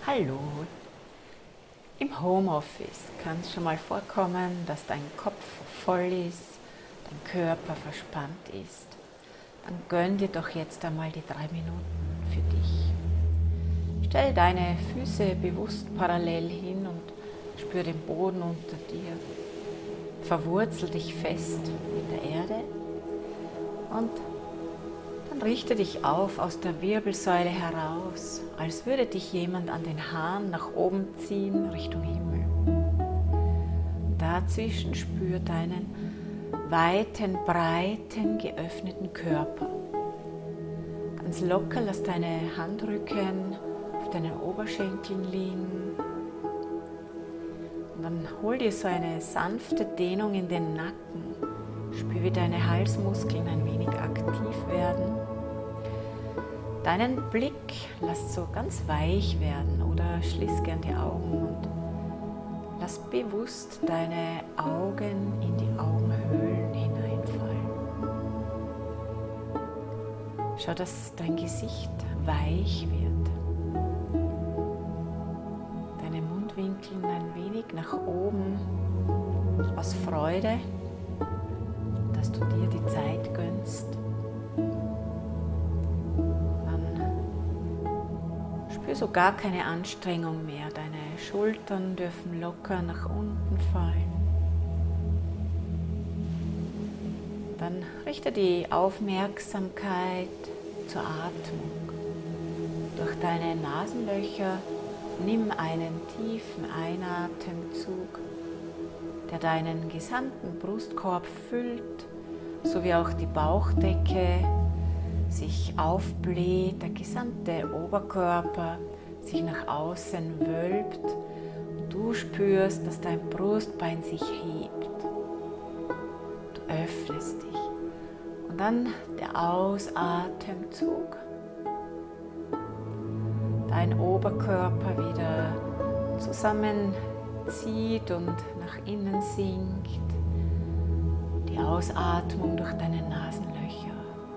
Hallo. Im Homeoffice kann es schon mal vorkommen, dass dein Kopf voll ist, dein Körper verspannt ist. Dann gönn dir doch jetzt einmal die 3 Minuten für dich. Stell deine Füße bewusst parallel hin und spür den Boden unter dir. Verwurzel dich fest mit der Erde und dann richte dich auf aus der Wirbelsäule heraus, als würde dich jemand an den Haaren nach oben ziehen Richtung Himmel. Dazwischen spür deinen weiten, breiten, geöffneten Körper. Ganz locker lass deine Handrücken auf deinen Oberschenkeln liegen. Und dann hol dir so eine sanfte Dehnung in den Nacken. Spür, wie deine Halsmuskeln ein wenig aktiv werden. Deinen Blick lass so ganz weich werden oder schließ gern die Augen und lass bewusst deine Augen in die Augenhöhlen hineinfallen. Schau, dass dein Gesicht weich wird. Deine Mundwinkel ein wenig nach oben aus Freude, dass du dir die Zeit gönnst. Dann spür so gar keine Anstrengung mehr. Deine Schultern dürfen locker nach unten fallen. Dann richte die Aufmerksamkeit zur Atmung. Durch deine Nasenlöcher nimm einen tiefen Einatemzug, der deinen gesamten Brustkorb füllt, sowie auch die Bauchdecke sich aufbläht, der gesamte Oberkörper sich nach außen wölbt und du spürst, dass dein Brustbein sich hebt. Du öffnest dich und dann der Ausatemzug. Dein Oberkörper wieder zusammenzieht und nach innen sinkt. Die Ausatmung durch deine Nasenlöcher.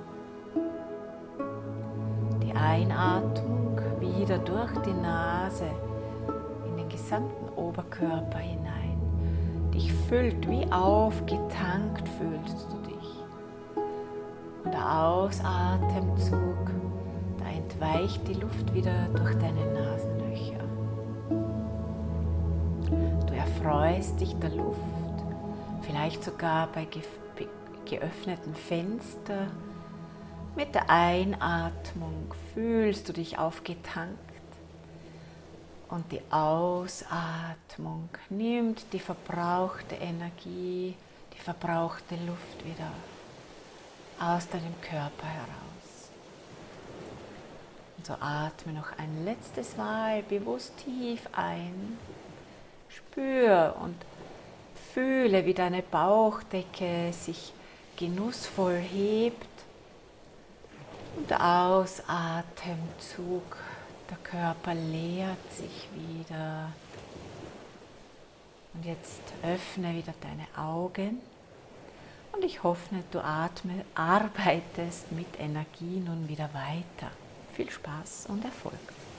Die Einatmung wieder durch die Nase in den gesamten Oberkörper hinein. Dich füllt, wie aufgetankt fühlst du dich. Und der Ausatemzug, da entweicht die Luft wieder durch deine Nasenlöcher. Du erfreust dich der Luft, vielleicht sogar bei geöffneten Fenstern. Mit der Einatmung fühlst du dich aufgetankt und die Ausatmung nimmt die verbrauchte Energie, die verbrauchte Luft wieder aus deinem Körper heraus. Und so atme noch ein letztes Mal bewusst tief ein, spür und fühle, wie deine Bauchdecke sich genussvoll hebt. Und der Ausatemzug, der Körper leert sich wieder. Und jetzt öffne wieder deine Augen. Und ich hoffe, du arbeitest mit Energie nun wieder weiter. Viel Spaß und Erfolg.